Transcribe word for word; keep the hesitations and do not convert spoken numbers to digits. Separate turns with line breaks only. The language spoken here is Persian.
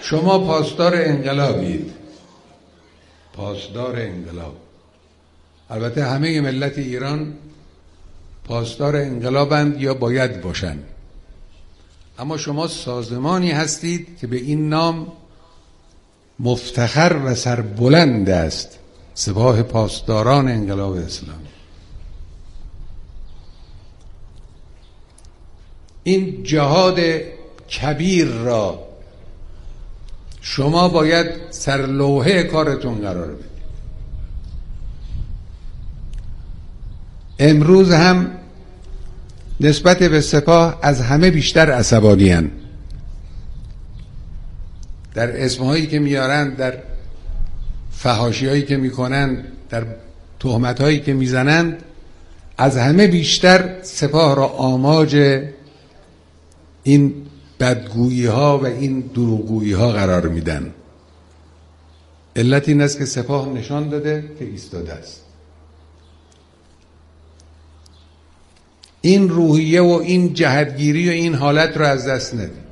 شما پاسدار انقلابید، پاسدار انقلاب. البته همه ملت ایران پاسدار انقلابند یا باید باشند، اما شما سازمانی هستید که به این نام مفتخر و سربلند است، سپاه پاسداران انقلاب اسلامی. این جهاد کبیر را شما باید سرلوحه کارتون قرار بدید. امروز هم نسبت به سپاه از همه بیشتر عصبانی‌اند. در اسمهایی که میارن، در فحاشی‌هایی که میکنن، در تهمت‌هایی که میزنند، از همه بیشتر سپاه را آماج این بدگویی‌ها و این دروغگویی‌ها قرار میدن. علت این است که سپاه نشان داده که ایستاده است. این روحیه و این جهتگیری و این حالت رو از دست ندید.